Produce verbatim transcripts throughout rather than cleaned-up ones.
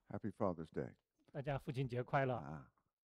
Happy Father's Day. 大家父亲节快乐。 Ah.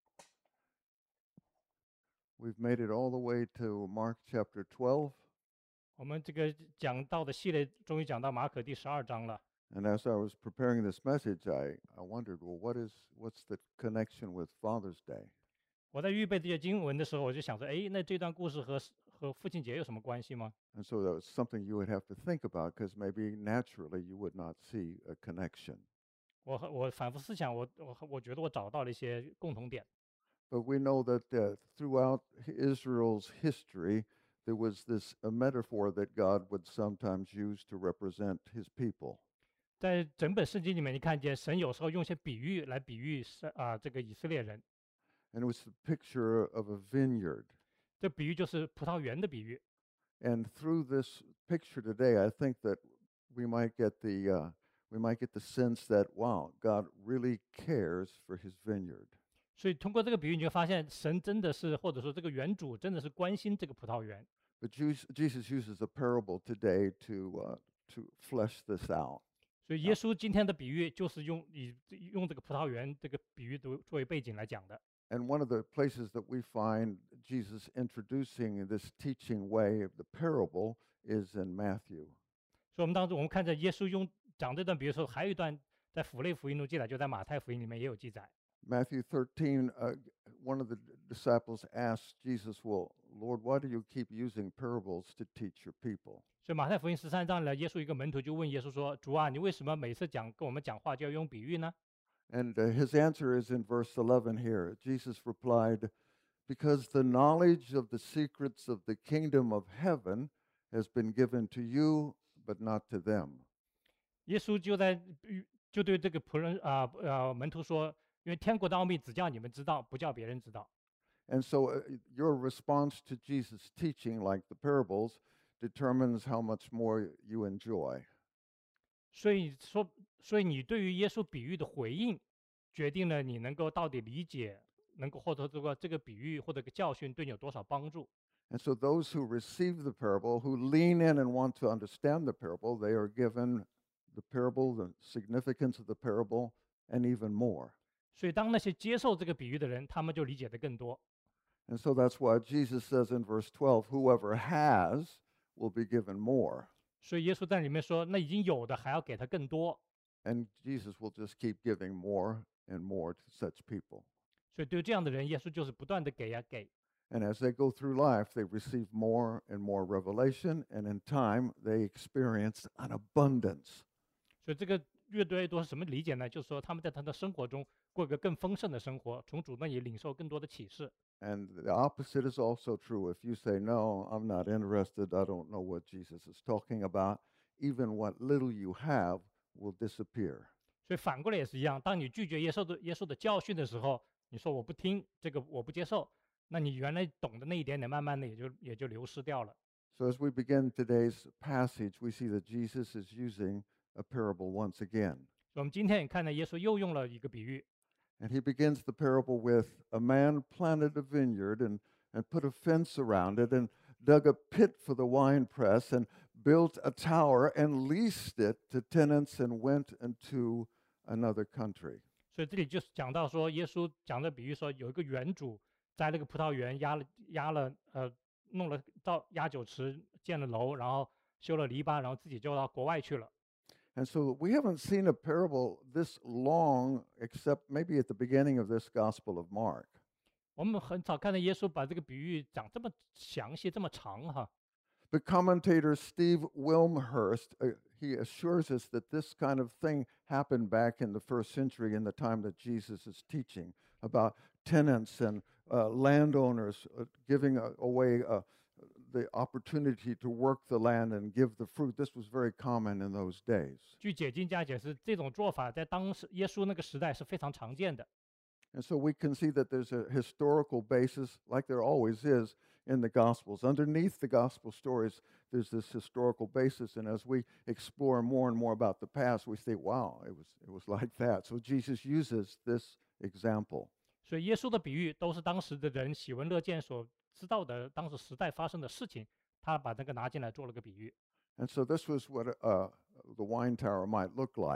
We've made it all the way to Mark chapter twelve. 我们这个讲到的系列终于讲到马可第十二章了。 And as I was preparing this message, I, I wondered, well, what is what's the connection with Father's Day? 我在预备这些经文的时候，我就想说，哎，那这段故事和和父亲节有什么关系吗？ And so that was something you would have to think about because maybe naturally you would not see a connection. 我我反复思想，我我我觉得我找到了一些共同点。 But we know that uh, throughout Israel's history, there was this a metaphor that God would sometimes use to represent his people. 在整本圣经里面，你看见神有时候用一些比喻来比喻是啊、这个以色列人。 And it was the picture of a vineyard. 这比喻就是葡萄园的比喻。 And through this picture today, I think that we might get the uh, we might get the sense that wow, God really cares for His vineyard. 所以通过这个比喻，你就发现神真的是，或者说这个园主真的是关心这个葡萄园。 But Jesus, Jesus uses a parable today to uh, to flesh this out. 所以耶稣今天的比喻就是用以用这个葡萄园这个比喻作作为背景来讲的。 And one of the places that we find Jesus introducing this teaching way of the parable is in Matthew. 所以我们当中我们看着耶稣用讲这段比喻的时候，还有一段在符类福音中记载，就在马太福音里面也有记载。 Matthew thirteen, uh, one of the disciples asked Jesus, "Well, Lord, why do you keep using parables to teach your people?" 所以马太福音十三章呢，耶稣一个门徒就问耶稣说：“主啊，你为什么每次讲跟我们讲话就要用比喻呢？” And uh, his answer is in verse eleven here. Jesus replied, "Because the knowledge of the secrets of the kingdom of heaven has been given to you, but not to them." 耶稣就在就对这个仆人啊呃门徒说：“因为天国的奥秘只叫你们知道，不叫别人知道。” And so uh, your response to Jesus' teaching, like the parables, determines how much more you enjoy. 所以说，所以你对于耶稣比喻的回应，决定了你能够到底理解，能够或者这个这个比喻或者个教训对你有多少帮助。 And so those who receive the parable, who lean in and want to understand the parable, they are given the parable, the significance of the parable, and even more. 所以当那些接受这个比喻的人，他们就理解的更多。 And so that's why Jesus says in verse twelve, whoever has will be given more. 所以耶稣在里面说，那已经有的还要给他更多。 And Jesus will just keep giving more and more to such people. 所以对这样的人，耶稣就是不断的给呀给。 And as they go through life, they receive more and more revelation, and in time, they experience an abundance. 所以这个越多越多是什么理解呢？就是说他们在他的生活中过一个更丰盛的生活，从主那里领受更多的启示。 And the opposite is also true. If you say, "No, I'm not interested, I don't know what Jesus is talking about," even what little you have will disappear. 所以反过来也是一样，当你拒绝耶稣的耶稣的教训的时候，你说我不听这个，我不接受，那你原来懂的那一点点，慢慢的也就也就流失掉了。 So as we begin today's passage, we see that Jesus is using a parable once again. 所以我们今天也看到耶稣又用了一个比喻， And he begins the parable with a man planted a vineyard and, and put a fence around it and dug a pit for the winepress and built a tower and leased it to tenants and went into another country. 所以这里就是讲到说，耶稣讲的比喻说，有一个园主在那个葡萄园压了压了呃弄了造压酒池，建了楼，然后修了篱笆，然后自己就到国外去了。 And so we haven't seen a parable this long except maybe at the beginning of this Gospel of Mark. 我们很少看到耶稣把这个比喻讲这么详细、这么长哈。 But commentator Steve Wilmhurst, uh, he assures us that this kind of thing happened back in the first century in the time that Jesus is teaching about tenants and uh, landowners uh, giving uh, away uh, the opportunity to work the land and give the fruit. This was very common in those days. 据解经家解释，这种做法在当时耶稣那个时代是非常常见的。 And so we can see that there's a historical basis, like there always is in the Gospels. Underneath the Gospel stories, there's this historical basis. And as we explore more and more about the past, we say, wow, it was, it was like that. So Jesus uses this example. 所以耶稣的比喻都是当时的人喜闻乐见所知道的，当时时代发生的事情，他把那个拿进来做了个比喻。 And so this was what uh, the wine tower might look like.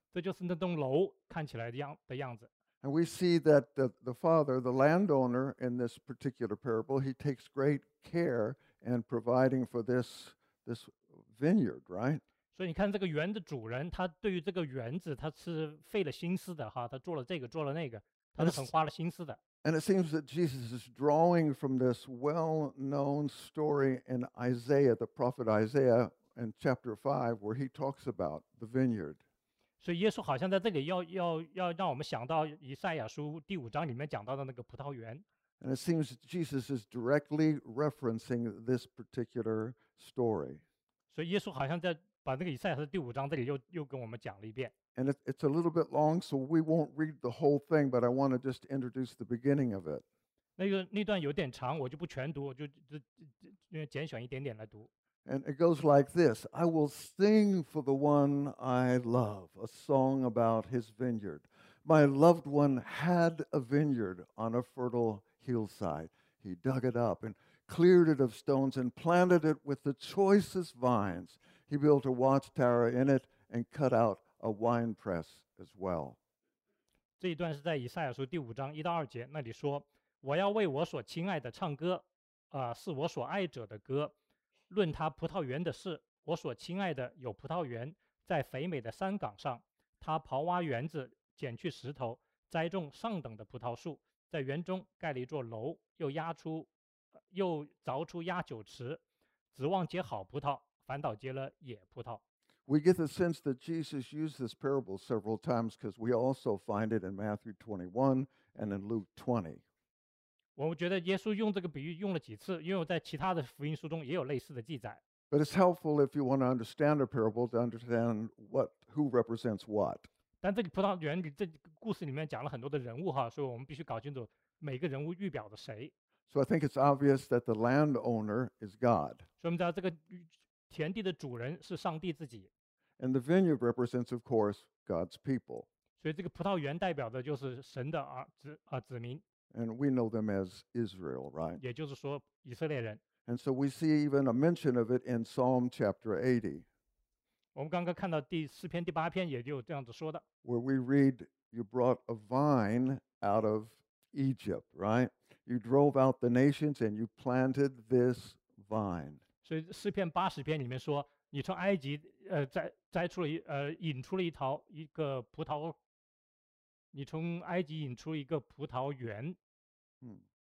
这就是那栋楼看起来的样的样子。 And we see that the, the father, the landowner in this particular parable, he takes great care in providing for this, this vineyard, right? 所以你看这个园的主人，他对于这个园子他是费了心思的哈，他做了这个做了那个，他 And 是很 it's, 花了心思的。 and it seems that Jesus is drawing from this well-known story in Isaiah, the prophet Isaiah, in chapter five, where he talks about the vineyard. 所以耶稣好像在这里要要要让我们想到以赛亚书第五章里面讲到的那个葡萄园。 And it seems that Jesus is directly referencing this particular story. 所以耶稣好像在把那个以赛亚书第五章这里又又跟我们讲了一遍。 And it, it's a little bit long, so we won't read the whole thing, but I want to just introduce the beginning of it. 那个那段有点长，我就不全读，我就就就拣选一点点来读。 And it goes like this: I will sing for the one I love, a song about his vineyard. My loved one had a vineyard on a fertile hillside. He dug it up and cleared it of stones and planted it with the choicest vines. He built a watchtower in it and cut out a winepress as well. 这一段是在以赛亚书第五章一到二节那里说：“我要为我所亲爱的唱歌，啊、是我所爱者的歌。论他葡萄园的事，我所亲爱的有葡萄园，在肥美的山岗上，他刨挖园子，捡去石头，栽种上等的葡萄树，在园中盖了一座楼，又压出，呃又凿出压酒池，指望结好葡萄，反倒结了野葡萄。” We get the sense that Jesus used this parable several times because we also find it in Matthew twenty-one and in Luke twenty. 我觉得耶稣用这个比喻用了几次，因为我在其他的福音书中也有类似的记载。 But it's helpful if you want to understand a parable to understand what who represents what. 但这个葡萄园里这个故事里面讲了很多的人物哈，所以我们必须搞清楚每个人物预表的谁。 So I think it's obvious that the landowner is God. 所以我们知道这个田地的主人是上帝自己， And the vineyard represents, of course, God's people. 所以这个葡萄园代表的就是神的儿子啊、子民， And we know them as Israel, right? 也就是说以色列人。 And so we see even a mention of it in Psalm chapter eighty, 我们刚刚看到第四篇、第八篇也就有这样子说的， where we read, You brought a vine out of Egypt, right? You drove out the nations and you planted this vine. 所以诗篇八十篇里面说，你从埃及呃摘摘出了一呃引出了一桃一个葡萄，你从埃及引出一个葡萄园， Hmm.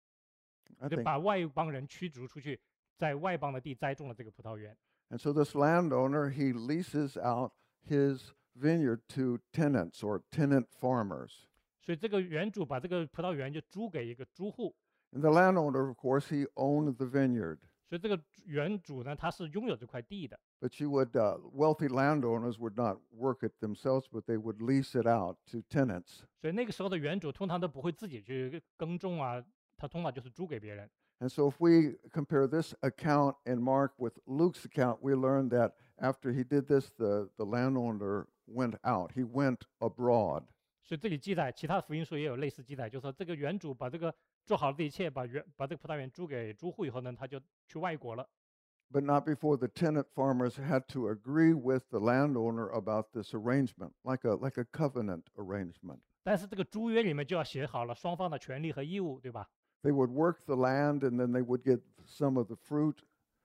I 就 think, 把外邦人驱逐出去，在外邦的地栽种了这个葡萄园。 and so this landowner, he leases out his vineyard to tenants or tenant farmers. 所以这个园主把这个葡萄园就租给一个租户， And the landowner, of course, he owned the vineyard. 所以这个园主呢，他是拥有这块地的。 But you would, uh, wealthy landowners would not work it themselves, but they would lease it out to tenants. 所以那个时候的园主通常都不会自己去耕种啊，他通常就是租给别人。 And so if we compare this account in Mark with Luke's account, we learn that after he did this, the, the landowner went out. He went abroad. 所以这里记载，其他的福音书也有类似记载，就是说这个园主把这个做好的一切，把园把这个葡萄园租给租户以后呢，他就去外国了。 But not before the tenant farmers had to agree with the landowner about this arrangement, like a, like a covenant arrangement. 但是这个租约里面就要写好了双方的权利和义务，对吧？ They would work the land and then they would get some of the fruit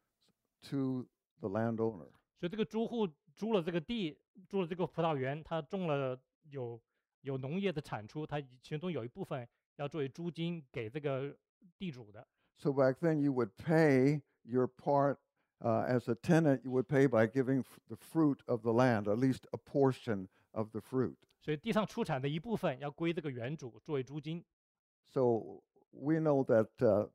to the landowner. 所以这个租户租了这个地，租了这个葡萄园，他种了有有农业的产出，他其中有一部分要作为租金给这个地主的。 So back then you would pay your part uh, as a tenant, you would pay by giving f- the fruit of the land, at least a portion of the fruit. 所以地上出产的一部分要归这个园主作为租金。 So we know that uh,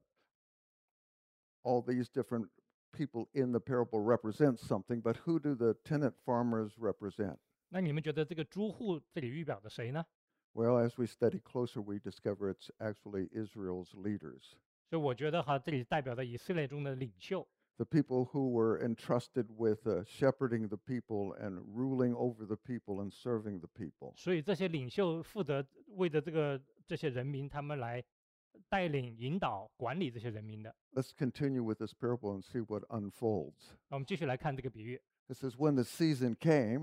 all these different people in the parable represent something, but who do the tenant farmers represent? 那你们觉得这个租户这里预表的谁呢？ Well, as we study closer, we discover it's actually Israel's leaders, 所以我觉得哈，这里代表的以色列中的领袖， the people who were entrusted with uh, shepherding the people and ruling over the people and serving the people. 所以这些领袖负责为着这个这些人民，他们来带领、引导、管理这些人民的。 Let's continue with this parable and see what unfolds. 那我们继续来看这个比喻。 It says, When the season came,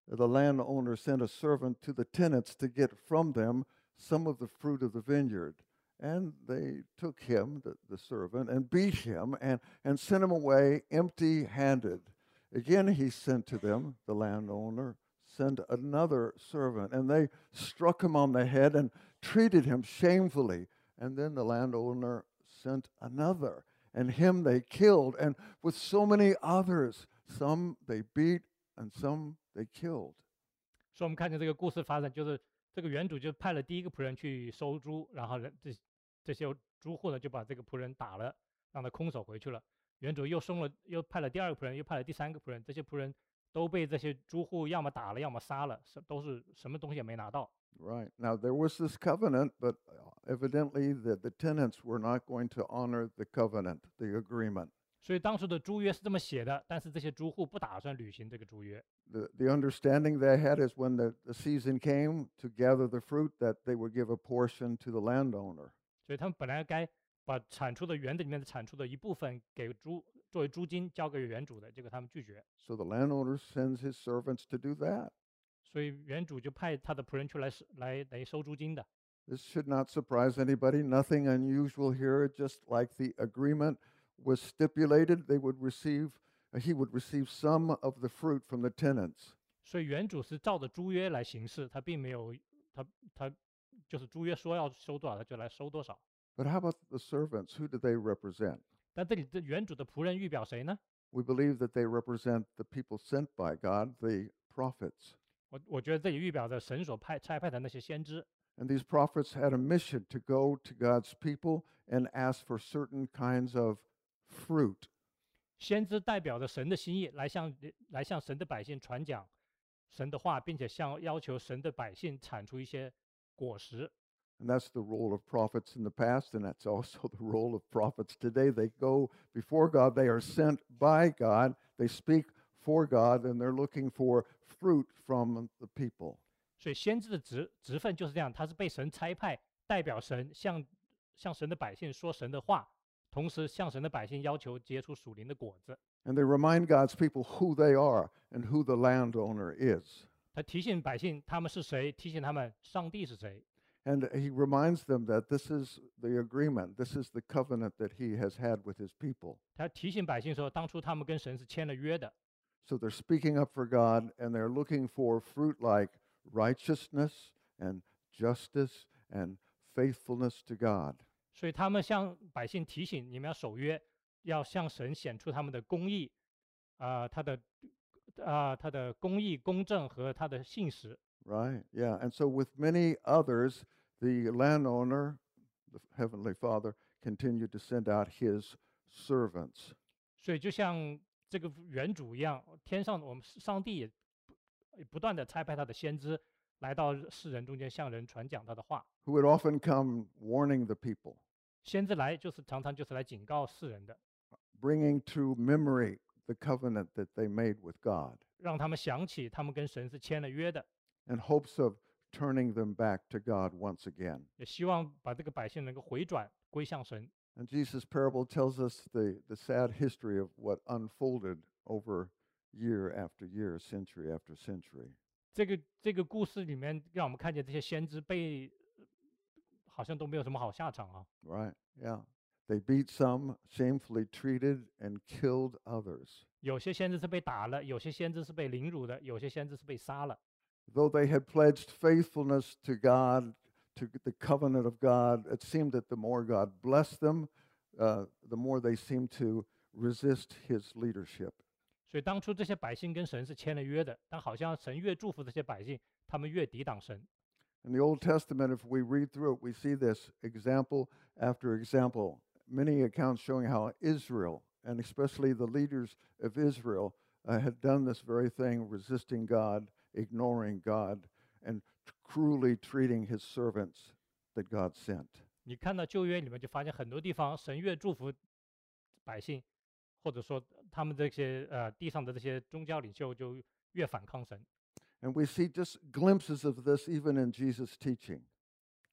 the landowner sent a servant to the tenants to get from them some of the fruit of the vineyard. And they took him, the, the servant, and beat him and, and sent him away empty handed. Again, he sent to them, the landowner, sent another servant, and they struck him on the head and treated him shamefully. And then the landowner sent another, and him they killed. And with so many others, some they beat and some they killed. 所以我们看见这个故事发展，就是这个园主就派了第一个仆人去收猪，然后人这这些猪户呢就把这个仆人打了，让他空手回去了。园主又送了，又派了第二个仆人，又派了第三个仆人，这些仆人都被这些猪户要么打了，要么杀了，是都是什么东西也没拿到。 Right. Now, there was this covenant, but evidently the, the tenants were not going to honor the covenant, the agreement. 所以当时的租约是这么写的，但是这些租户不打算履行这个租约。 The, the understanding they had is when the, the season came to gather the fruit, that they would give a portion to the landowner. 所以他们本来该把产出的园子里面的产出的一部分给租作为租金交给园主的，结果他们拒绝。 So the landowner sends his servants to do that. 所以园主就派他的仆人去来来来收租金的。 This should not surprise anybody. Nothing unusual here. Just like the agreement was stipulated, they would receive, uh, he would receive some of the fruit from the tenants. 所以园主是照着租约来行事，他并没有他他就是租约说要收多少，他就来收多少。 But how about the servants? Who do they represent? 但这里的园主的仆人预表谁呢？ We believe that they represent the people sent by God, the prophets. 我我觉得这里预表着神所派差派的那些先知。 And these prophets had a mission to go to God's people and ask for certain kinds of fruit. 先知代表着神的心意，来向来向神的百姓传讲神的话，并且向要求神的百姓产出一些果实。 And that's the role of prophets in the past, and that's also the role of prophets today. They go before God, they are sent by God, they speak for God, and they're looking for fruit from the people. 所以先知的职职分就是这样，他是被神差派，代表神向向神的百姓说神的话，同时向神的百姓要求结出属灵的果子。 And they remind God's people who they are and who the landowner is. 他提醒百姓他们是谁，提醒他们上帝是谁。 And he reminds them that this is the agreement, this is the covenant that he has had with his people. 他提醒百姓说，当初他们跟神是签了约的。 So they're speaking up for God, and they're looking for fruit like righteousness and justice and faithfulness to God. 所以他们向百姓提醒，你们要守约，要向神显出他们的公义，啊、呃，他的啊、呃，他的公义、公正和他的信实。 Right, yeah. And so with many others, the landowner, the Heavenly Father, continued to send out his servants. 所以就像这个原主一样，天上我们上帝也不断的差派他的先知来到世人中间，向人传讲他的话。 Who would often come warning the people. 先知来就是常常就是来警告世人的， bringing to memory the covenant that they made with God. 让他们想起他们跟神是签了约的。 In hopes of turning them back to God once again. 也希望把这个百姓能够回转归向神。 And Jesus' parable tells us the, the sad history of what unfolded over year after year, century after century. 这个这个故事里面，让我们看见这些先知被好像都没有什么好下场啊。 Right, yeah. They beat some, shamefully treated, and killed others. 有些先知是被打了，有些先知是被凌辱的，有些先知是被杀了。 Though they had pledged faithfulness to God, to the covenant of God, it seemed that the more God blessed them, uh, the more they seemed to resist his leadership. 所以当初这些百姓跟神是签了约的，但好像神越祝福这些百姓，他们越抵挡神。 In the Old Testament, if we read through it, we see this example after example, many accounts showing how Israel, and especially the leaders of Israel, uh, had done this very thing, resisting God, ignoring God, and cruelly treating his servants that God sent. 你看到旧约里面就发现很多地方，神越祝福百姓，或者说他们这些呃地上的这些宗教领袖就越反抗神。 And we see just glimpses of this even in Jesus' teaching.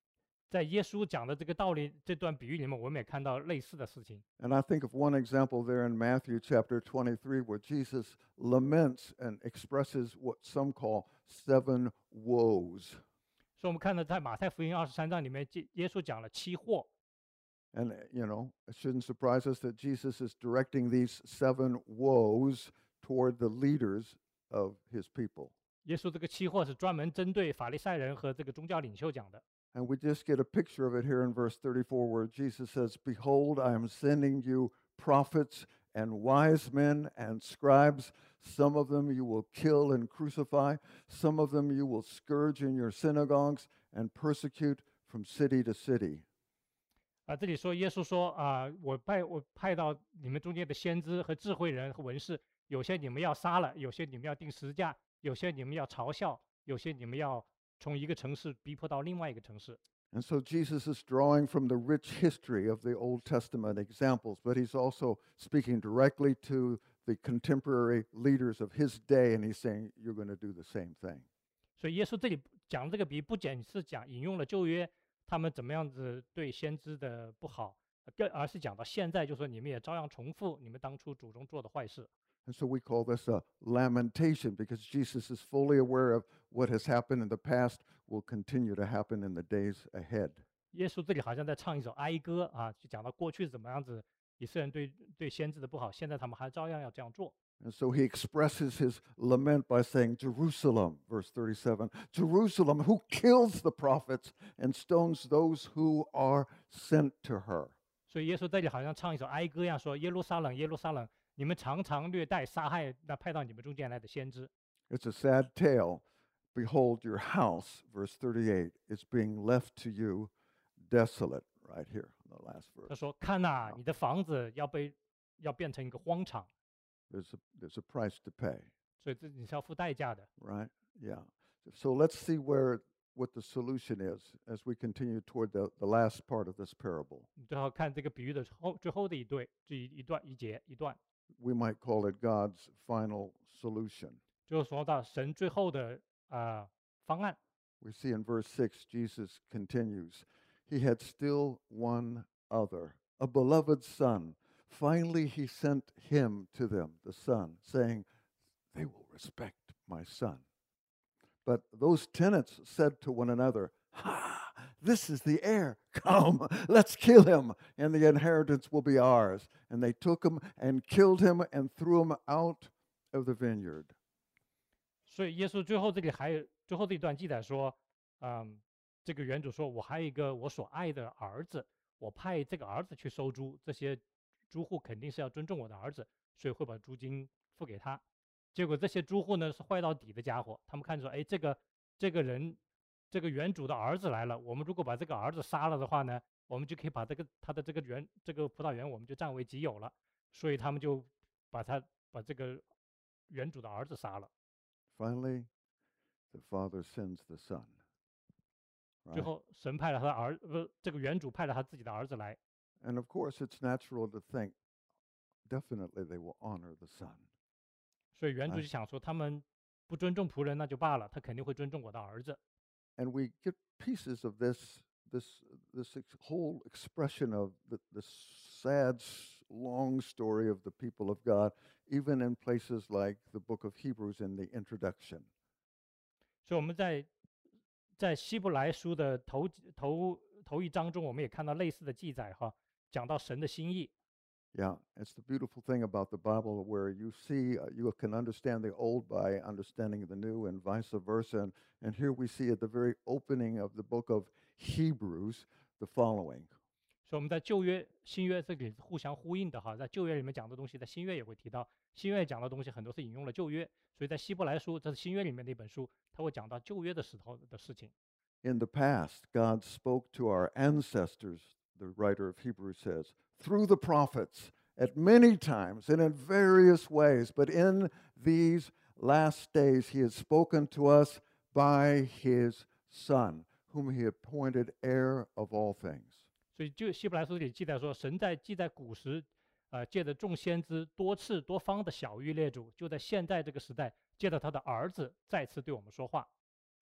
在耶稣讲的这个道理这段比喻里面，我们也看到类似的事情。 And I think of one example there in Matthew chapter twenty-three where Jesus laments and expresses what some call seven woes. 所以我们看到在马太福音二十三章里面，耶耶稣讲了七祸。 And, uh, you know, it shouldn't surprise us that Jesus is directing these seven woes toward the leaders of his people. 耶稣这个七祸是专门针对法利赛人和这个宗教领袖讲的。 And we just get a picture of it here in verse thirty-four where Jesus says, Behold, I am sending you prophets and wise men and scribes. Some of them you will kill and crucify. Some of them you will scourge in your synagogues and persecute from city to city. 啊，这里说耶稣说啊，我派我派到你们中间的先知和智慧人和文士，有些你们要杀了，有些你们要钉十字架，有些你们要嘲笑，有些你们要从一个城市逼迫到另外一个城市。 And so Jesus is drawing from the rich history of the Old Testament examples, but he's also speaking directly to the contemporary leaders of his day, and he's saying, You're going to do the same thing. 所以耶稣这里讲这个比喻，不仅是讲引用了旧约他们怎么样子对先知的不好，更而是讲到现在，就说你们也照样重复你们当初祖宗做的坏事。 And so we call this a lamentation because Jesus is fully aware of what has happened in the past will continue to happen in the days ahead. 耶稣这里好像在唱一首哀歌啊，就讲到过去是怎么样子，以色列人对对先知的不好，现在他们还照样要这样做。 And so he expresses his lament by saying, Jerusalem, verse thirty-seven, Jerusalem, who kills the prophets and stones those who are sent to her. 所以耶稣这里好像唱一首哀歌一样，说耶路撒冷，耶路撒冷，你们常常虐待、杀害那派到你们中间来的先知。 It's a sad tale. Behold, your house, verse thirty-eight, is being left to you desolate, right here, in the last 他 verse. 说：“看呐、你的房子要被要变成一个荒场， There's a, there's a price to pay, 所以这你是要付代价的。” right? Yeah. So let's see where what the solution is as we continue toward the, the last part of this parable. 你最后看这个比喻的后最后的一对，这一一段一节一段， We might call it God's final solution. 就是说到神最后的啊、呃方案。 We see in verse six, Jesus continues. He had still one other, a beloved son. Finally, he sent him to them, the son, saying, They will respect my son. But those tenants said to one another, Ha! This is the heir. Come, let's kill him, and the inheritance will be ours. And they took him and killed him and threw him out of the vineyard. 所以耶稣最后这里还有最后这一段记载说，嗯，这个原主说：“我还有一个我所爱的儿子，我派这个儿子去收租，这些租户肯定是要尊重我的儿子，所以会把租金付给他。”结果这些租户呢是坏到底的家伙，他们看着说：“哎，这个这个人，这个原主的儿子来了，我们如果把这个儿子杀了的话呢，我们就可以把这个他的这个园这个葡萄园我们就占为己有了。”所以他们就把他把这个原主的儿子杀了。 Finally, the father sends the son. 最 Right? 后，神派了他的儿，不是这个原主派了他自己的儿子来。 And of course, it's natural to think definitely they will honor the son. 所以原主哎就想说，他们不尊重仆人那就罢了，他肯定会尊重我的儿子。 And we get pieces of this, this, this ex- whole expression of the, the sad, s- long story of the people of God, even in places like the book of Hebrews in the introduction. 所以我们在在希伯来书的头几头头一章中，我们也看到类似的记载哈，讲到神的心意。 Yeah, it's the beautiful thing about the Bible where you see, uh, you can understand the old by understanding the new and vice versa. And, and here we see at the very opening of the book of Hebrews the following. 所以我们在旧约、新约这里互相呼应的哈，在旧约里面讲的东西，在新约也会提到；新约讲的东西很多是引用了旧约，所以在希伯来书，这是新约里面的一本书，它会讲到旧约的时候的事情。 In the past, God spoke to our ancestors, the writer of Hebrews says, through the prophets at many times and in various ways. But in these last days, he has spoken to us by his Son, whom he appointed heir of all things. 所以就希伯来书里记载说，神在既在古时，呃，借着众先知多次多方的小谕列祖，就在现在这个时代，借着他的儿子再次对我们说话。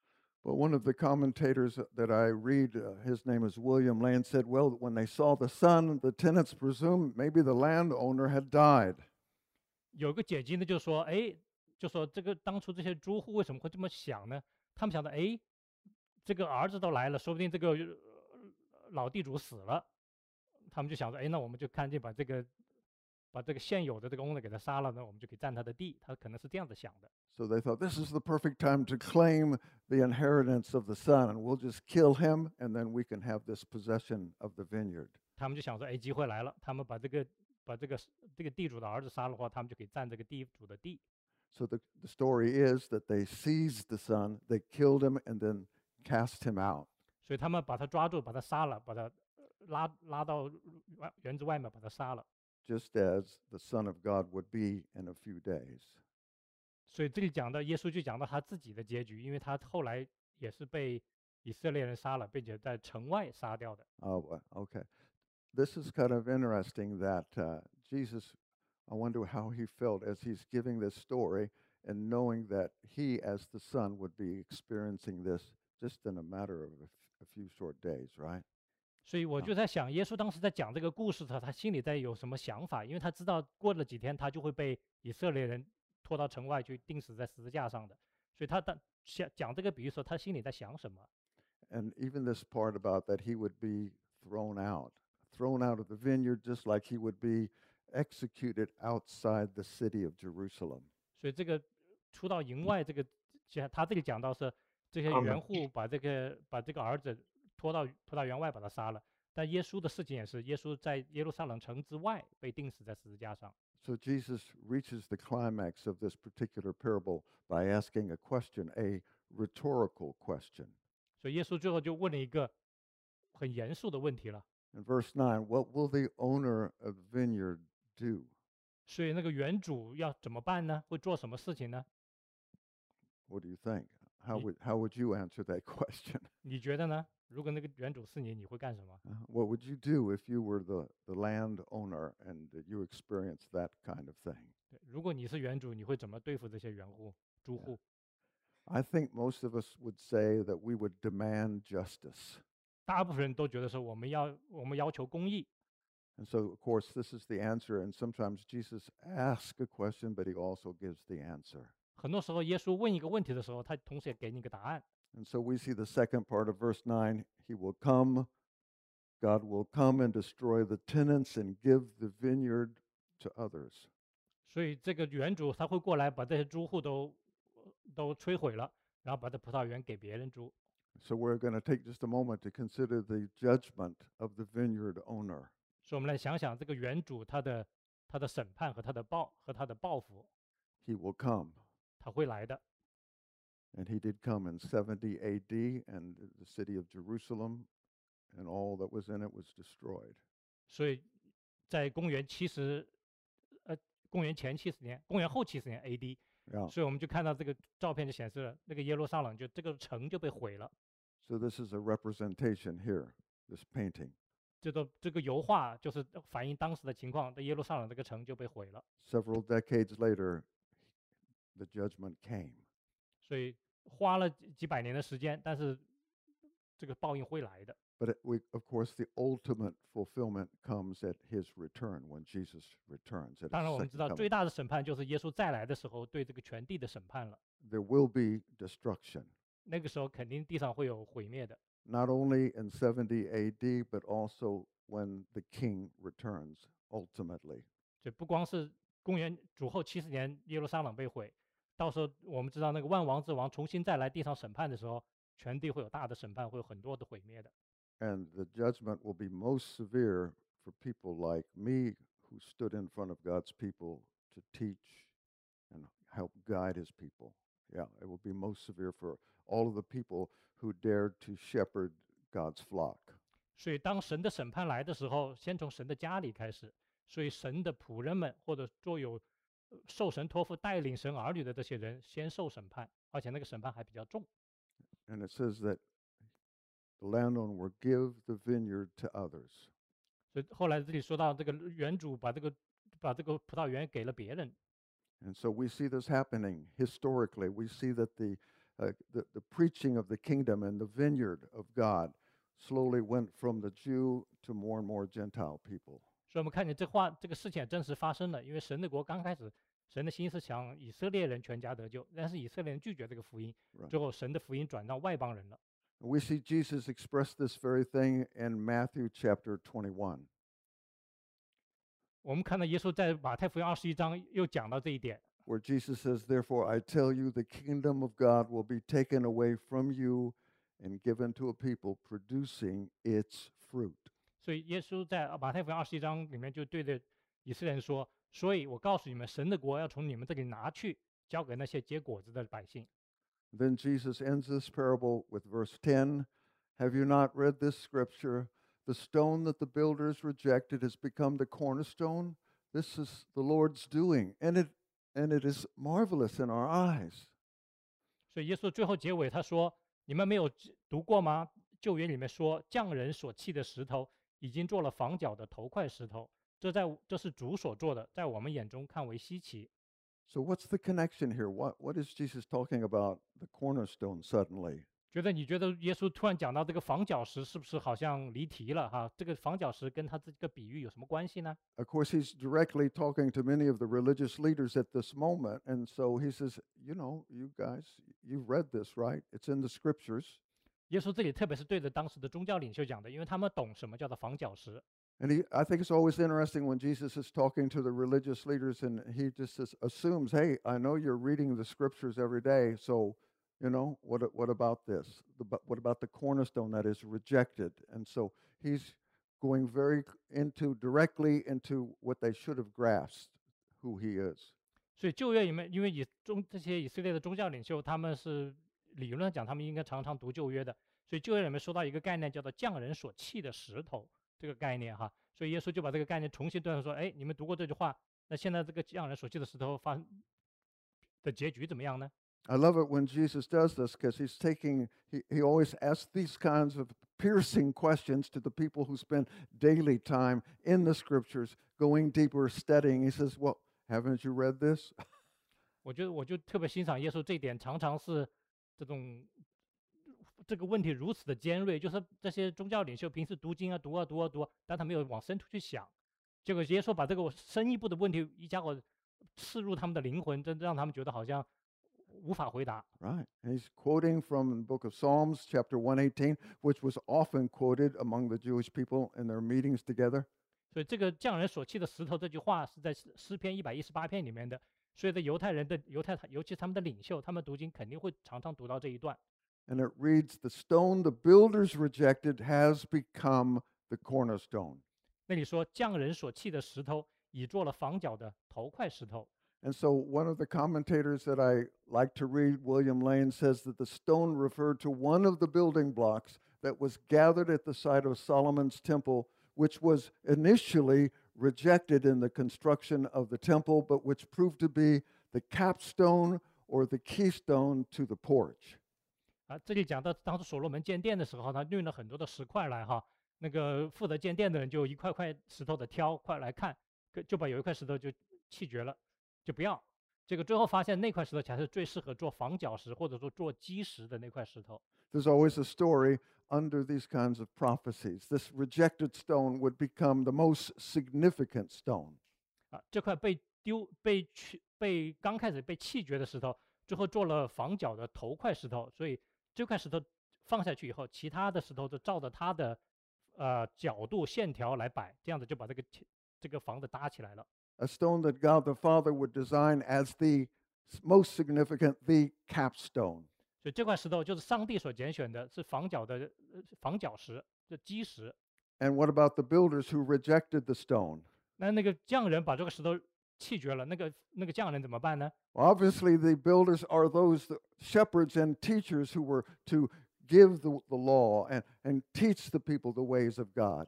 But one of the commentators that I read, uh, his name is William Lane, said, well, when they saw the son, the tenants presumed maybe the landowner had died. 有个解经的就说，哎，就说这个当初这些租户为什么会这么想呢？他们想的，哎，这个儿子都来了，说不定这个呃老地主死了，他们就想说，哎，那我们就干脆把这个把这个现有的这个 owner 给他杀了呢，我们就可以占他的地。他可能是这样子想的。 So they thought this is the perfect time to claim the inheritance of the son, and we'll just kill him, and then we can have this possession of the vineyard. 他们就想说，哎，机会来了，他们把这个把这个这个地主的儿子杀了的话，他们就可以占这个地主的地。 So the, the story is that they seized the son, they killed him, and then cast him out. 所以他们把他抓住，把他杀了，把他呃拉拉到外园子外面，把他杀了。 Just as the Son of God would be in a few days. 所以这里讲到耶稣就讲到他自己的结局，因为他后来也是被以色列人杀了，并且在城外杀掉的。 Oh, uh, okay. This is kind of interesting that uh, Jesus, I wonder how he felt as he's giving this story and knowing that he, as the Son, would be experiencing this just in a matter of a, f- a few short days, right? 所以我就在想，耶稣当时在讲这个故事的时候，他心里在有什么想法？因为他知道过了几天，他就会被以色列人拖到城外去钉死在十字架上的。所以他当想讲这个比喻的时候，他心里在想什么？ And even this part about that he would be thrown out, thrown out of the vineyard, just like he would be executed outside the city of Jerusalem. 所以这个出到营外，这个讲他这里讲到是这些园户把这个把这个儿子拖到葡萄园外把他杀了。但耶稣的事情也是，耶稣在耶路撒冷城之外被钉死在十字架上。 So Jesus reaches the climax of this particular parable by asking a question, a rhetorical question. 所以耶稣最后就问了一个很严肃的问题了。 In verse nine, what will the owner of the vineyard do? 所以那个园主要怎么办呢？会做什么事情呢？ What do you think? How Ye- would, how would you answer that question? 你觉得呢？如果那个园主是你，你会干什么？ Uh, What would you do if you were the, the landowner and uh, you experienced that kind of thing? 对，如果你是园主，你会怎么对付这些园户、租户？ I think most of us would say that we would demand justice. 大部分人都觉得说我们要我们要求公义。 And so, of course, this is the answer. And sometimes Jesus asks a question, but he also gives the answer. 很多时候，耶稣问一个问题的时候，他同时也给你一个答案。 And so we see the second part of verse nine. He will come, God will come and destroy the tenants and give the vineyard to others. 所以这个园主他会过来把这些租户都都摧毁了，然后把这葡萄园给别人租。 So we're going to take just a moment to consider the judgment of the vineyard owner. 所以我们来想想这个园主他的他的审判和他的报和他的报复， He will come. 他会来的。 And he did come in seventy A D, and the city of Jerusalem and all that was in it was destroyed. 所以在公元七十，呃，公元前七十年，公元后七十年 A D， Yeah. 所以我们就看到这个照片就显示了那个耶路撒冷就这个城就被毁了。 So this is a representation here, this painting. 这个这个油画就是反映当时的情况，在耶路撒冷这个城就被毁了。 Several decades later, the judgment came. 所以花了几几百年的时间，但是这个报应会来的。 But it, we, of course, the ultimate fulfillment comes at his return, when Jesus returns. At 当然， his 我们 second 知道 coming. 最大的审判就是耶稣再来的时候对这个全地的审判了。 There will be destruction, 那个时候肯定地上会有毁灭的， not only in seventy A D, but also when the king returns, ultimately. 就不光是公元主后七十年耶路撒冷被毁，到时候我们知道那个万王之王重新再来地上审判的时候，全地会有大的审判，会有很多的毁灭的。 And the judgment will be most severe for people like me, who stood in front of God's people to teach and help guide his people. Yeah, it will be most severe for all of the people who dared to shepherd God's flock. 所以当神的审判来的时候，先从神的家里开始。所以神的仆人们或者做有呃受神托付带领神儿女的这些人，先受审判，而且那个审判还比较重。 And it says that the landowner will give the vineyard to others. 所以后来这里说到这个园主把这个把这个葡萄园给了别人， And so we see this happening historically. We see that the uh, the, the preaching of the kingdom and the vineyard of God slowly went from the Jew to more and more Gentile people. 所以我们看见这话这个事情也真实发生了，因为神的国刚开始，神的心是想以色列人全家得救，但是以色列人拒绝这个福音， Right. 最后神的福音转到外邦人了。 We see Jesus express this very thing in Matthew chapter twenty-one. 我们看到耶稣在马太福音二十一章又讲到这一点， where Jesus says, Therefore I tell you, the kingdom of God will be taken away from you and given to a people producing its fruit. 所以耶稣在马太福音二十一章里面就对着以色列人说：“所以我告诉你们，神的国要从你们这里拿去，交给那些结果子的百姓。” Then Jesus ends this parable with verse ten. Have you not read this scripture? The stone that the builders rejected has become the cornerstone. This is the Lord's doing, and it and it is marvelous in our eyes. 所以耶稣最后结尾他说：“你们没有读过吗？旧约里面说，匠人所弃的石头，已经做了房角的头块石头。这在这是主所做的，在我们眼中看为稀奇。” So what's the connection here? What what is Jesus talking about the cornerstone suddenly? 觉得你觉得耶稣突然讲到这个房角石，是不是好像离题了哈？这个房角石跟他这个比喻有什么关系呢？ Of course, he's directly talking to many of the religious leaders at this moment. And so he says, you know, you guys, you've read this, right? It's in the scriptures. 耶稣这里特别是对着当时的宗教领袖讲的，因为他们懂什么叫做房角石。 And he, I think it's always interesting when Jesus is talking to the religious leaders and he just says, assumes, hey, I know you're reading the scriptures every day. So, you know, what, what about this? The, what about the cornerstone that is rejected? And so he's going very into directly into what they should have grasped, who he is. 所以旧约里面，因为以中这些以色列的宗教领袖，他们是理论上讲，他们应该常常读旧约的。所以旧约里面说到一个概念，叫做匠人所弃的石头这个概念哈。所以耶稣就把这个概念重新对他说：“哎，你们读过这句话？那现在这个匠人所弃的石头发的结局怎么样呢？” I love it when Jesus does this because he's taking, he, he always asks these kinds of piercing questions to the people who spend daily time in the scriptures, going deeper, studying. He says, well, haven't you read this? 我觉得我就特别欣赏耶稣这一点，常常是这种这个问题如此的尖锐，就是这些宗教领袖平时读经啊、读啊、读啊、读啊，但他没有往深处去想，结果耶稣把这个深一步的问题一家伙刺入他们的灵魂，真让他们觉得好像无法回答。 Right. And he's quoting from the book of Psalms, chapter one eighteen, which was often quoted among the Jewish people in their meetings together. 所以这个匠人所弃的石头这句话是在诗篇一百一十八篇里面的，所以的犹太人的犹太，尤其他们的领袖，他们读经肯定会常常读到这一段。 And it reads, the stone the builders rejected has become the cornerstone. 那里说匠人所弃的石头，已做了房角的头块石头。 And so one of the commentators that I like to read, William Lane, says that the stone referred to one of the building blocks that was gathered at the site of Solomon's temple, which was initially rejected in the construction of the temple, but which proved to be the capstone or the keystone to the porch. 啊，这里讲到当时所罗门建殿的时候，他运了很多的石块来哈，那个负责建殿的人就一块块石头的挑块来看，就把有一块石头就弃绝了，就不要。结果最后发现那块石头才是最适合做房角石或者说做基石的那块石头。 There's always a story under these kinds of prophecies. This rejected stone would become the most significant stone. 啊，这块被丢、被去、被刚开始被弃绝的石头，最后做了房角的头块石头，所以这块石头放下去以后，其他的石头就照着它的呃角度线条来摆，这样子就把这个这个房子搭起来了。 A stone that God the Father would design as the most significant, the capstone. 所以这块石头就是上帝所拣选的，是房角的呃房角石，这基石。 And what about the builders who rejected the stone? 那那个匠人把这个石头弃绝了，那个那个匠人怎么办呢？ Obviously, the builders are those the shepherds and teachers who were to give the, the law and, and teach the people the ways of God.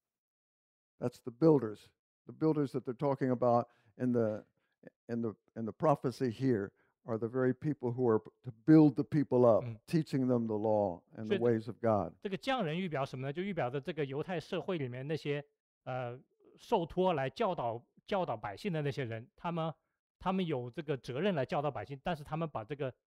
That's the builders. The builders that they're talking about in the, in the, in the prophecy here are the very people who are to build the people up, Mm. teaching them the law and the So the- ways of God. 这个匠人预表什么呢？就预表着这个犹太社会里面那些呃受托来教导教导百姓的那些人，他们他们有这个责任来教导百姓，但是他们把这个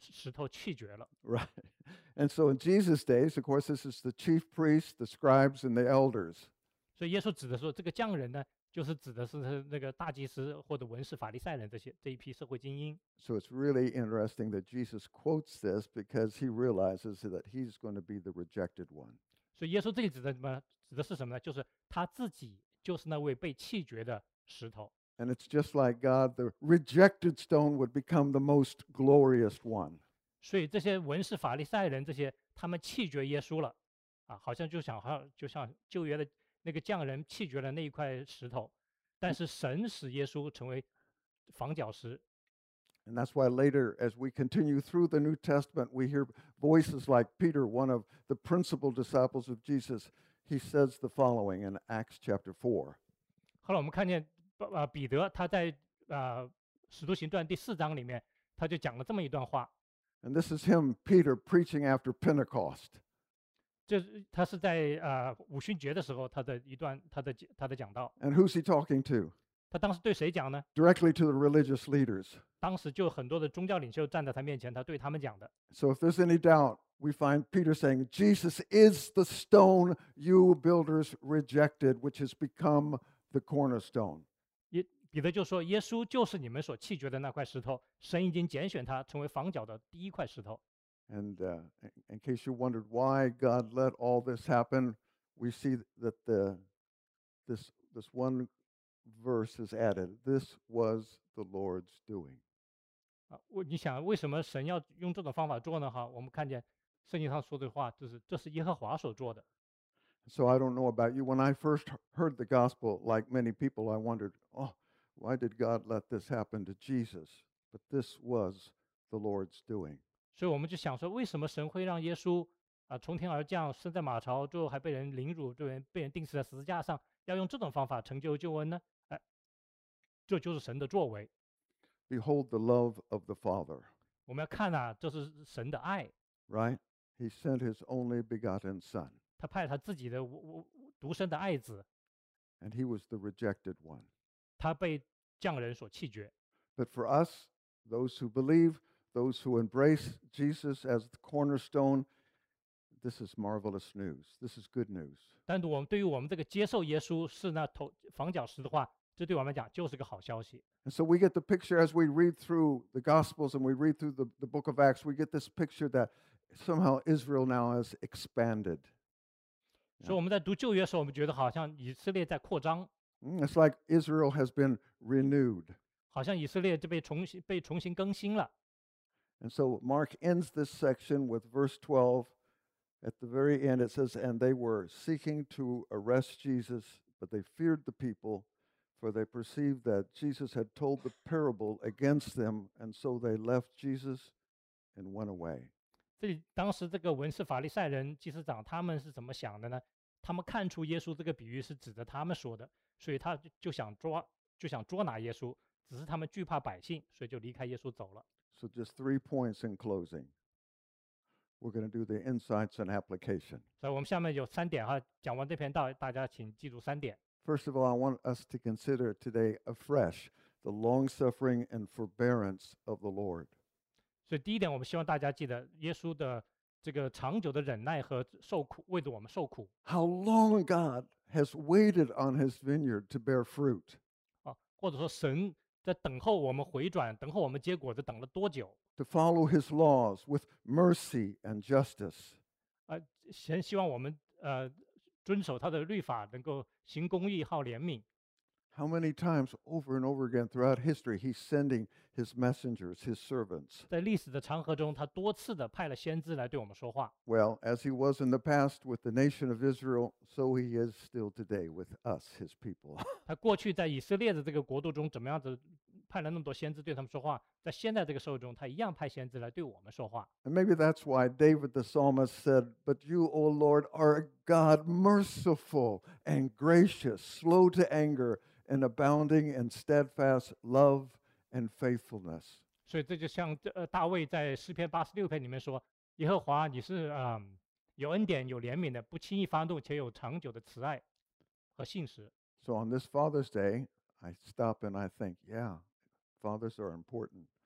石头气绝了。 Right. And so in Jesus' days, of course, this is the chief priests, the scribes, and the elders. 所以耶稣指的说，这个匠人呢，就是指的是那个大祭司或者文士、法利赛人这些这一批社会精英。 So it's really interesting that Jesus quotes this because he realizes that he's going to be the rejected one. 所以耶稣这里指的什么？指的是什么呢？就是他自己就是那位被弃绝的石头。 And it's just like God, the rejected stone would become the most glorious one. 所以这些文士、法利赛人这些，他们弃绝耶稣了，啊，好像就想好像就像旧约的那个匠人弃绝了那一块石头，但是神使耶稣成为房角石。 And that's why later, as we continue through the New Testament, we hear voices like Peter, one of the principal disciples of Jesus. He says the following in Acts chapter four. 后来我们看见，呃，彼得他在呃《使徒行传》第四章里面，他就讲了这么一段话。 And this is him, Peter, preaching after Pentecost. 这他是在呃五旬节的时候，他的一段他的他的讲道。 And who's he talking to? 他当时对谁讲呢？ Directly to the religious leaders. 当时就很多的宗教领袖站在他面前，他对他们讲的。 So if there's any doubt, we find Peter saying, Jesus is the stone you builders rejected, which has become the cornerstone. 耶彼得就说：“耶稣就是你们所弃绝的那块石头，神已经拣选他成为房角的第一块石头。” And uh, in case you wondered why God let all this happen, we see that the this this one verse is added. This was the Lord's doing. 啊，我你想为什么神要用这种方法做呢？哈，我们看见圣经上说的话，就是这是耶和华所做的。 So I don't know about you. When I first heard the gospel, like many people, I wondered, oh, why did God let this happen to Jesus? But this was the Lord's doing. 所以我们就想说，为什么神会让耶稣啊从天而降，生在马槽，最后还被人凌辱，对人被人钉死在十字架上，要用这种方法成就救恩呢？哎，这就是神的作为。 Behold the love of the Father. 我们要看啊，这是神的爱。 Right? He sent his only begotten Son, 他派他自己的独生的爱子， and he was the rejected one. 他被匠人所弃绝。 But for us, those who believe, those who embrace Jesus as the cornerstone, this is marvelous news. This is good news. 但我们对于我们这个接受耶稣是那头房角石的话，这对我们来讲就是个好消息。 And so we get the picture as we read through the Gospels and we read through the, the book of Acts, we get this picture that somehow Israel now has expanded. 所以我们在读旧约的时候，我们觉得好像以色列在扩张， Mm, It's like Israel has been renewed. 好像以色列就被重新被重新更新了。 And so Mark ends this section with verse twelve. At the very end, it says, And they were seeking to arrest Jesus, but they feared the people, for they perceived that Jesus had told the parable against them, and so they left Jesus and went away. 这里当时这个文士、法利赛人、祭司长他们是怎么想的呢？他们看出耶稣这个比喻是指着他们说的，所以他就就想抓，就想捉拿耶稣，只是他们惧怕百姓，所以就离开耶稣走了。 So just three points in closing. We're going to do the insights and application. 所以我们下面有三点哈，讲完这篇道，大家请记住三点。 First of all, I want us to consider today afresh the long suffering and forbearance of the Lord. 所以第一点，我们希望大家记得耶稣的这个长久的忍耐和受苦，为着我们受苦。 How long God has waited on his vineyard to bear fruit, 啊，或者说神在等候我们回转，等候我们结果子，等了多久？ to follow his laws with mercy and justice. 啊，神希望我们呃遵守他的律法，能够行公义、好怜悯。 How many times over and over again throughout history he's sending his messengers, his servants? 在历史的长河中，他多次的派了先知来对我们说话。 Well, as he was in the past with the nation of Israel, so he is still today with us, his people. 他过去在以色列的这个国度中，怎么样子派了那么多先知对他们说话，在现在这个时候中，他一样派先知来对我们说话。 And maybe that's why David the psalmist said, But you, O Lord, are a God merciful and gracious, slow to anger, and abounding in steadfast love and faithfulness. 所以这就像呃大卫在诗篇八十六篇里面说：“耶和华，你是嗯有恩典、有怜悯的，不轻易发怒，且有长久的慈爱和信实。” So on this Father's Day, I stop and I think, yeah, fathers are important.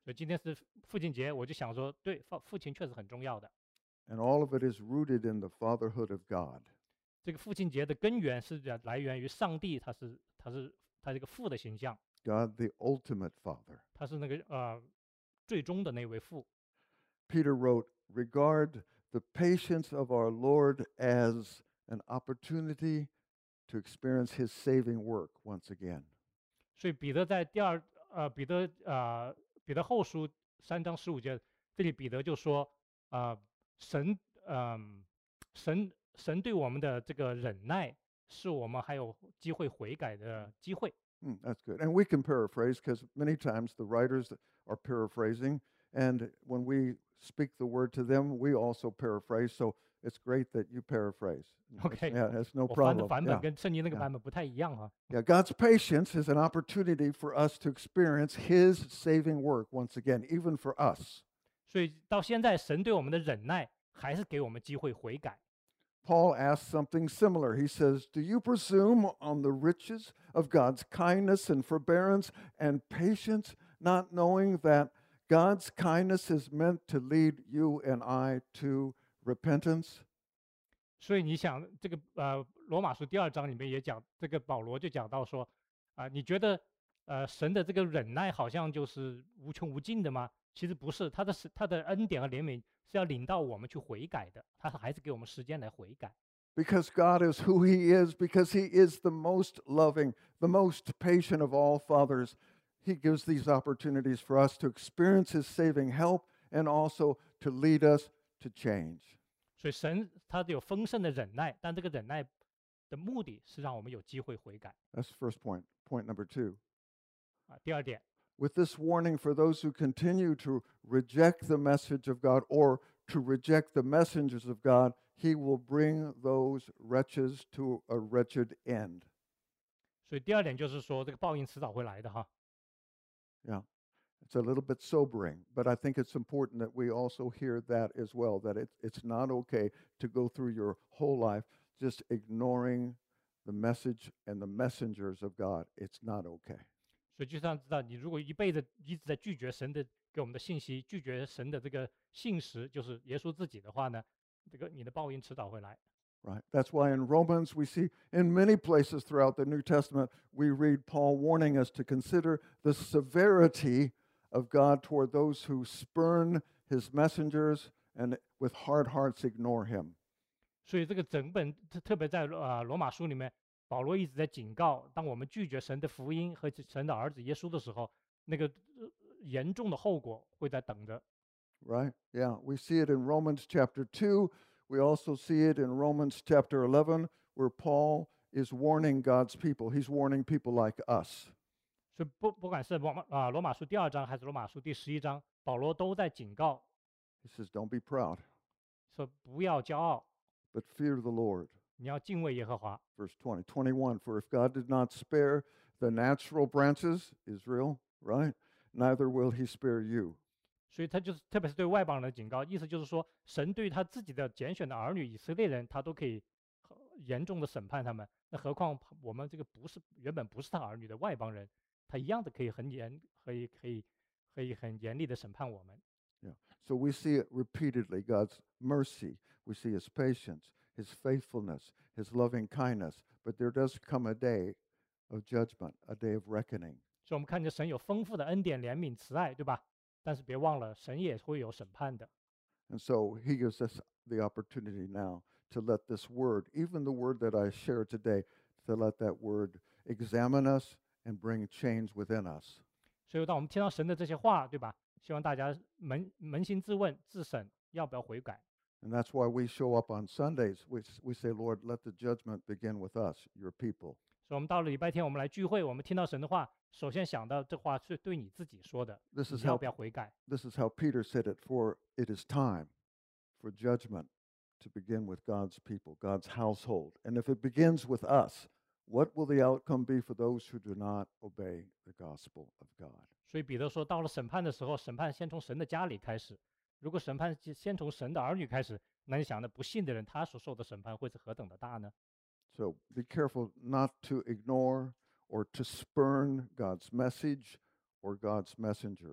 所以今天是父亲节，我就想说，对，父父亲确实很重要的。 And all of it is rooted in the fatherhood of God. 这个父亲节的根源是来来源于上帝，他是他是他这个父的形象， God, the ultimate father. 他是那个呃最终的那位父。 Peter wrote, regard the patience of our Lord as an opportunity to experience his saving work once again. 所以彼得在第二呃彼得呃彼得后书三章十五节，这里彼得就说，呃神嗯、神神对我们的这个忍耐，是我们还有机会悔改的机会。 Hmm, that's good. And we can paraphrase because many times the writers are paraphrasing. And when we speak the word to them, we also paraphrase. So it's great that you paraphrase. That's- OK， yeah, that's no 我翻的 problem. 版本 Yeah. 跟圣经那个 yeah. 版本不太一样哈。 Yeah, God's patience is an opportunity for us to experience his saving work once again, even for us. 所以到现在，神对我们的忍耐还是给我们机会悔改。 Paul asks something similar. He says, do you presume on the riches of God's kindness and forbearance and patience, not knowing that God's kindness is meant to lead you and I to repentance? 所以你想，这个呃，罗马书第二章里面也讲，这个保罗就讲到说，啊、你觉得呃神的这个忍耐好像就是无穷无尽的吗？其实不是，他的是他的恩典和怜悯是要领到我们去悔改的，他还是给我们时间来悔改。 Because God is who he is, because he is the most loving, the most patient of all fathers, he gives these opportunities for us to experience his saving help and also to lead us to change. 所以神他有丰盛的忍耐，但这个忍耐的目的是让我们有机会悔改。 That's the first point. Point number two. 啊，第二点， With this warning for those who continue to reject the message of God or to reject the messengers of God, he will bring those wretches to a wretched end. 所以第二点就是说，这个报应迟早会来的哈。 Yeah. It's a little bit sobering, but I think it's important that we also hear that as well, that it, it's not okay to go through your whole life just ignoring the message and the messengers of God. It's not okay. 所以就像知道，你如果一辈子一直在拒绝神的给我们的信息，拒绝神的这个信实，就是耶稣自己的话呢，这个你的报应迟早会来。 Right. That's why in Romans we see in many places throughout the New Testament we read Paul warning us to consider the severity of God toward those who spurn his messengers and with hard hearts ignore him. 所以这个整本特特别在呃罗马书里面，保罗一直在警告，当我们拒绝神的福音和神的儿子耶稣的时候，那个、呃严重的后果会在等着。 Right? Yeah. We see it in Romans chapter two. We also see it in Romans chapter eleven, where Paul is warning God's people. He's warning people like us. 所以不不管是罗马啊、罗马书第二章还是罗马书第十一章，保罗都在警告 He says, don't be proud, 说不要骄傲， but fear the Lord. 你要敬畏耶和华。 Verse twenty, twenty-one, for if God did not spare the natural branches, Israel, right? Neither will he spare you. 所以他就是特别是对外邦人的警告，意思就是说，神对他自己的拣选的儿女以色列人，他都可以呃严重的审判他们，那何况我们这个不是原本不是他儿女的外邦人，他一样的可以很严，可以可以可以很严厉的审判我们。 Yeah. So we see it repeatedly, God's mercy. We see his patience, his faithfulness, his loving kindness. But there does come a day of judgment, a day of reckoning. 所以我们看见神有丰富的恩典、怜悯、慈爱，对吧？但是别忘了，神也会有审判的。 And so he gives us the opportunity now to let this word, even the word that I share today, to let that word examine us and bring change within us. 所以当我们听到神的这些话，对吧？希望大家扪扪心自问、自审，要不要悔改？ And that's why we show up on Sundays. We, s- we say, Lord, let the judgment begin with us, your people. 所以我们到了礼拜天，我们来聚会，我们听到神的话，首先想到这话是对你自己说的， This 你 is 要 how 不要悔改？ this is how Peter said it, for it is time for judgment to begin with God's people, God's household. And if it begins with us, what will the outcome be for those who do not obey the gospel of God? 所以彼得说，到了审判的时候，审判先从神的家里开始。如果审判先先从神的儿女开始，那你想，那不信的人他所受的审判会是何等的大呢？ So be careful not to ignore or to spurn God's message or God's messengers.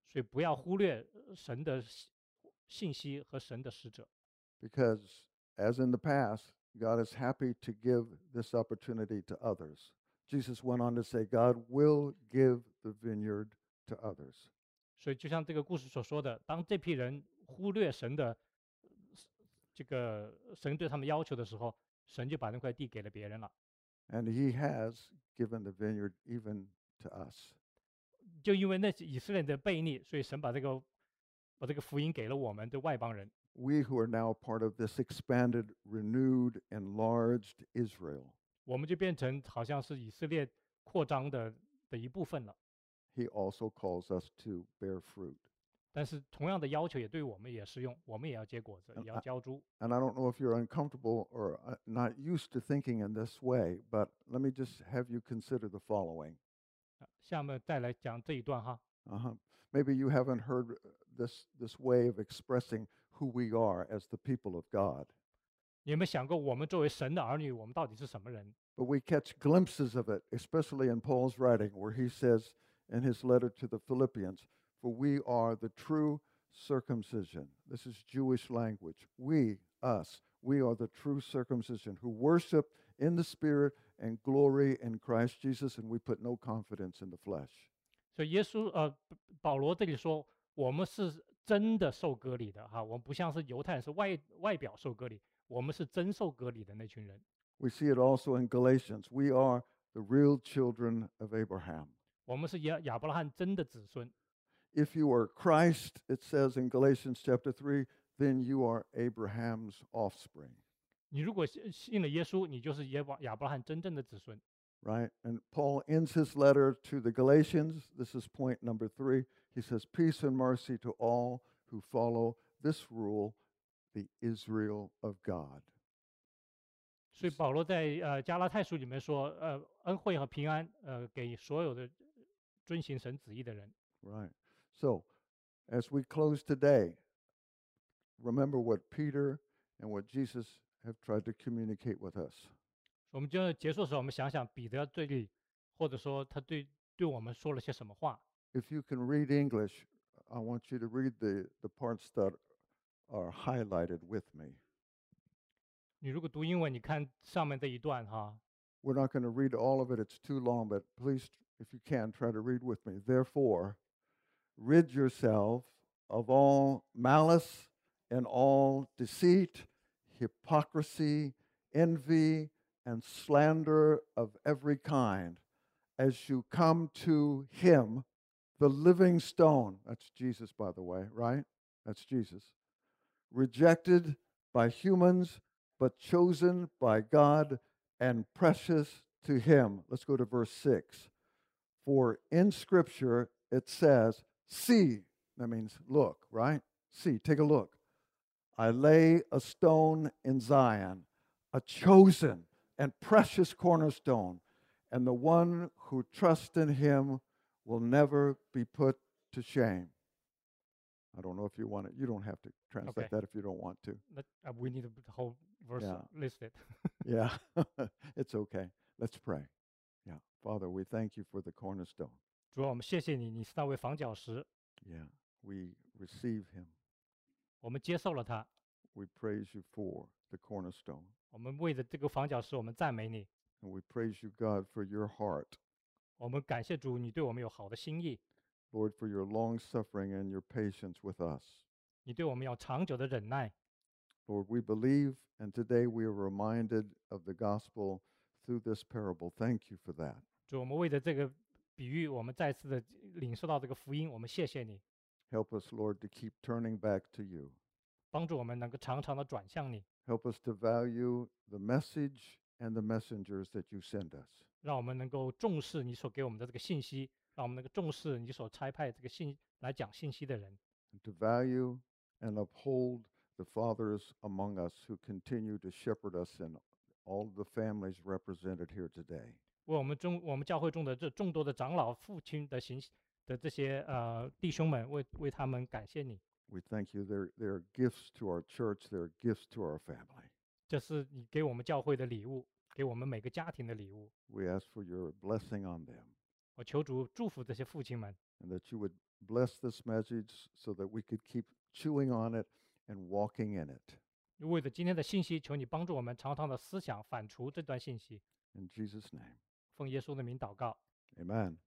所以不要忽略呃神的信信息和神的使者。 because, as in the past, God is happy to give this opportunity to others. Jesus went on to say, God will give the vineyard to others. 所以就像这个故事所说的，当这批人忽略神的呃这个神对他们要求的时候，神就把那块地给了别人了。 And He has given the vineyard even to us. 就因为那是以色列人的悖逆，所以神把这个把这个福音给了我们的外邦人。 We who are now part of this expanded, renewed, enlarged Israel. 我们就变成好像是以色列扩张的的一部分了。 He also calls us to bear fruit. 但是同样的要求也对我们也适用，我们也要结果子，也要交出。 And I don't know if you're uncomfortable or uh, not used to thinking in this way, but let me just have you consider the following. 啊下面再来讲这一段哈。 Uh-huh. Maybe you haven't heard uh, this, this way of expressing who we are as the people of God, 你有没有想过，我们作为神的儿女，我们到底是什么人？ but we catch glimpses of it, especially in Paul's writing, where he says in his letter to the Philippians, for we are the true circumcision. This is Jewish language. We, us, we are the true circumcision who worship in the Spirit and glory in Christ Jesus, and we put no confidence in the flesh. 所以耶稣呃，保罗这里说，我们是真的受割礼的哈，我们不像是犹太人是外外表受割礼，我们是真受割礼的那群人。 We see it also in Galatians. We are the real children of Abraham. 我们是亚亚伯拉罕真的子孙。 If you are Christ, it says in Galatians chapter three, then you are Abraham's offspring, 你如果信信了耶稣，你就是耶伯亚伯拉罕真正的子孙。 right? And Paul ends his letter to the Galatians. This is point number three. He says, peace and mercy to all who follow this rule, the Israel of God. 所以保罗在呃加拉太书里面说，呃恩惠和平安，呃给所有的遵行神旨意的人。 Right. So, as we close today, remember what Peter and what Jesus have tried to communicate with us. 我们就结束的时候，我们想想彼得对你，或者说他对对我们说了些什么话。 If you can read English, I want you to read the, the parts that are highlighted with me. 你如果读英文，你看上面这一段哈， We're not going to read all of it, it's too long, but please, if you can, try to read with me. Therefore, rid yourself of all malice and all deceit, hypocrisy, envy, and slander of every kind, as you come to Him, the living stone. That's Jesus, by the way, right? That's Jesus. Rejected by humans, but chosen by God and precious to Him. Let's go to verse six. For in Scripture it says, see, that means look, right? See, take a look. I lay a stone in Zion, a chosen and precious cornerstone, and the one who trusts in Him will never be put to shame. I don't know if you want it. You don't have to translate Okay. that if you don't want to. that uh, we need the whole verse Yeah. listed. Yeah, it's okay. Let's pray. Yeah. Father, we thank you for the cornerstone. 主啊，我们谢谢你，你是那位房角石， Yeah. We receive Him. 我们接受了它， We praise you for the cornerstone. 我们为着这个房角石，我们赞美你， And we praise you, God, for your heart. 我们感谢主，你对我们有好的心意， Lord, for your long suffering and your patience with us. 你对我们有长久的忍耐。 Lord, we believe, and today we are reminded of the gospel through this parable. Thank you for that. 主，我们为着这个比喻，我们再次的领受到这个福音，我们谢谢你， Help us, Lord, to keep turning back to you. 帮助我们能够常常的转向你， Help us to value the message and the messengers that you send us. 让我们能够重视你所给我们的这个信息，让我们能够重视你所差派这个信来讲信息的人， And to value and uphold the fathers among us who continue to shepherd us in all the families represented here today. 为我们中我们教会中的这众多的长老、父亲的行的这些呃弟兄们，为为他们感谢你。 We thank you. They're, they're gifts to our church, they're gifts to our family. 这是你给我们教会的礼物，给我们每个家庭的礼物。 We ask for your blessing on them 我求主祝福这些父亲们， and that you would bless this message so that we could keep chewing on it and walking in it. 为了今天的信息，求你帮助我们常常的思想反刍这段信息。 In Jesus' name, 奉耶稣的名祷告， amen.